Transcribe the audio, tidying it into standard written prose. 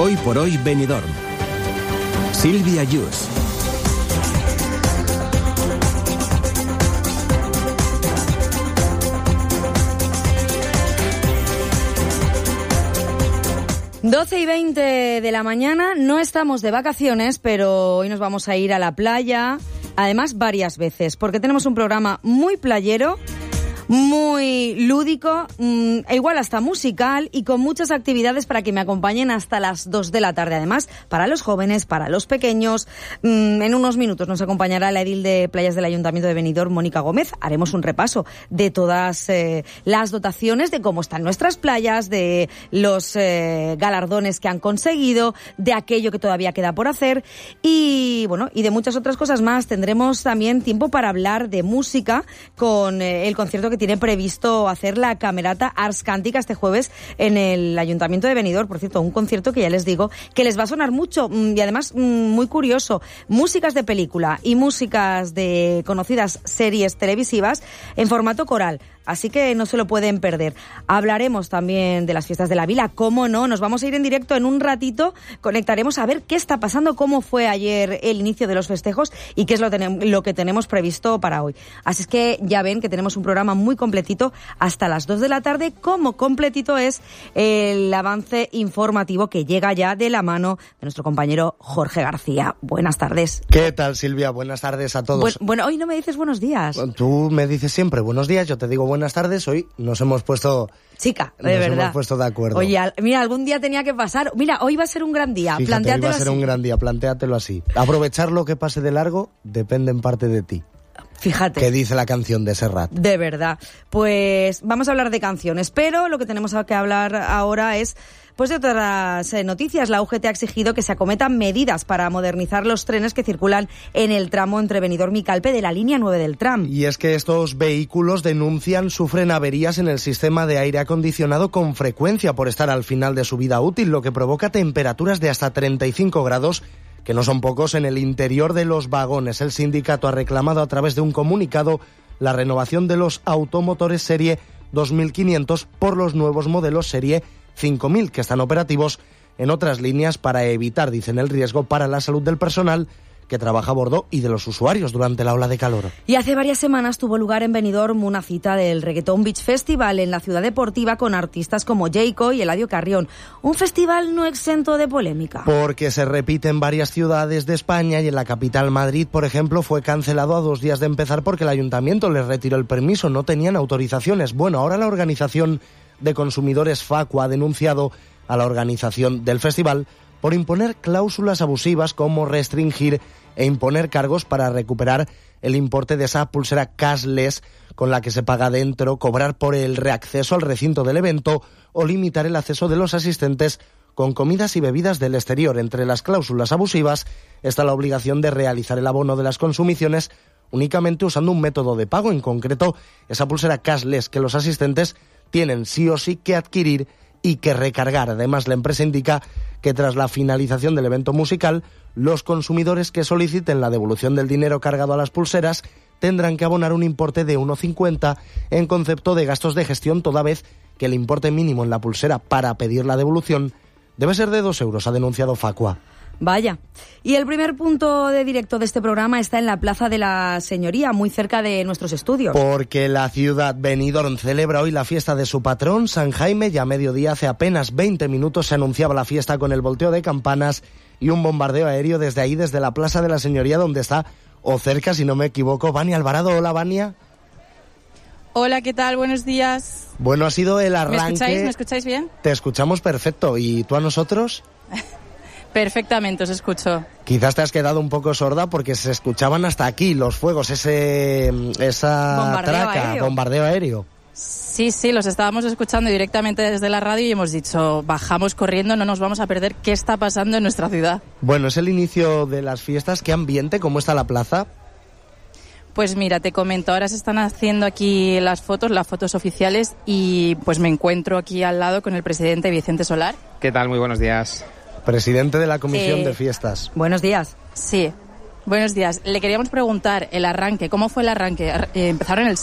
Hoy por hoy Benidorm. Silvia Yus. Doce y 20 de la mañana, no estamos de vacaciones, pero hoy nos vamos a ir a la playa, además varias veces, porque tenemos un programa muy playero, muy lúdico, e igual hasta musical y con muchas actividades para que me acompañen hasta las 2 de la tarde. Además, para los jóvenes, para los pequeños, en unos minutos nos acompañará la edil de playas del Ayuntamiento de Benidorm, Mónica Gómez. Haremos un repaso de todas las dotaciones, de cómo están nuestras playas, de los galardones que han conseguido, de aquello que todavía queda por hacer y, bueno, y de muchas otras cosas más. Tendremos también tiempo para hablar de música con el concierto que tiene previsto hacer la Camerata Ars Cántica este jueves en el Ayuntamiento de Benidorm. Por cierto, un concierto que ya les digo que les va a sonar mucho y además muy curioso. Músicas de película y músicas de conocidas series televisivas en formato coral. Así que no se lo pueden perder. Hablaremos también de las fiestas de la Vila, cómo no, nos vamos a ir en directo en un ratito, conectaremos a ver qué está pasando, cómo fue ayer el inicio de los festejos y qué es lo que tenemos previsto para hoy. Así es que ya ven que tenemos un programa muy completito hasta las 2 de la tarde, como completito es el avance informativo que llega ya de la mano de nuestro compañero Jorge García. Buenas tardes. ¿Qué tal, Silvia? Buenas tardes a todos. Bueno, hoy no me dices buenos días. Tú me dices siempre buenos días, yo te digo buenas tardes. Hoy nos hemos puesto... Chica, de verdad. Nos hemos puesto de acuerdo. Oye, mira, algún día tenía que pasar. Mira, hoy va a ser un gran día. Fíjate, plantéatelo hoy va a ser así. un gran día, plantéatelo así. Aprovechar lo que pase de largo depende en parte de ti. Fíjate. ¿Qué dice la canción de Serrat? De verdad. Pues vamos a hablar de canciones, pero lo que tenemos que hablar ahora es pues de otras noticias. La UGT ha exigido que se acometan medidas para modernizar los trenes que circulan en el tramo entre Benidorm y Calpe de la línea 9 del tram. Y es que estos vehículos sufren averías en el sistema de aire acondicionado con frecuencia por estar al final de su vida útil, lo que provoca temperaturas de hasta 35 grados, que no son pocos, en el interior de los vagones. El sindicato ha reclamado a través de un comunicado la renovación de los automotores serie 2500 por los nuevos modelos serie 5000 que están operativos en otras líneas para evitar, dicen, el riesgo para la salud del personal que trabaja a bordo y de los usuarios durante la ola de calor. Y hace varias semanas tuvo lugar en Benidorm una cita del Reggaeton Beach Festival en la ciudad deportiva con artistas como Jayco y Eladio Carrión. Un festival no exento de polémica. Porque se repite en varias ciudades de España y en la capital, Madrid, por ejemplo, fue cancelado a 2 días de empezar porque el ayuntamiento les retiró el permiso, no tenían autorizaciones. Bueno, ahora la organización de consumidores Facua ha denunciado a la organización del festival por imponer cláusulas abusivas como restringir e imponer cargos para recuperar el importe de esa pulsera cashless con la que se paga dentro, cobrar por el reacceso al recinto del evento o limitar el acceso de los asistentes con comidas y bebidas del exterior. Entre las cláusulas abusivas está la obligación de realizar el abono de las consumiciones únicamente usando un método de pago, en concreto esa pulsera cashless que los asistentes tienen sí o sí que adquirir y que recargar. Además, la empresa indica que tras la finalización del evento musical, los consumidores que soliciten la devolución del dinero cargado a las pulseras tendrán que abonar un importe de 1,50 en concepto de gastos de gestión, toda vez que el importe mínimo en la pulsera para pedir la devolución debe ser de 2 euros, ha denunciado Facua. Vaya. Y el primer punto de directo de este programa está en la Plaza de la Señoría, muy cerca de nuestros estudios. Porque la ciudad Benidorm celebra hoy la fiesta de su patrón, San Jaime. Ya a mediodía, hace apenas 20 minutos, se anunciaba la fiesta con el volteo de campanas y un bombardeo aéreo desde ahí, desde la Plaza de la Señoría, donde está, o cerca, si no me equivoco, Vania Alvarado. Hola, Vania. Hola, ¿qué tal? Buenos días. Bueno, ha sido el arranque... ¿Me escucháis bien? Te escuchamos perfecto. ¿Y tú a nosotros? Perfectamente, os escucho. Quizás te has quedado un poco sorda porque se escuchaban hasta aquí los fuegos, esa bombardeo aéreo. Sí, los estábamos escuchando directamente desde la radio y hemos dicho, bajamos corriendo, no nos vamos a perder qué está pasando en nuestra ciudad. Bueno, es el inicio de las fiestas. ¿Qué ambiente? ¿Cómo está la plaza? Pues mira, te comento, ahora se están haciendo aquí las fotos oficiales y pues me encuentro aquí al lado con el presidente Vicente Solar. ¿Qué tal? Muy buenos días. Presidente de la Comisión de Fiestas. Buenos días. Sí, buenos días. Le queríamos preguntar el arranque, ¿cómo fue el arranque? Empezaron el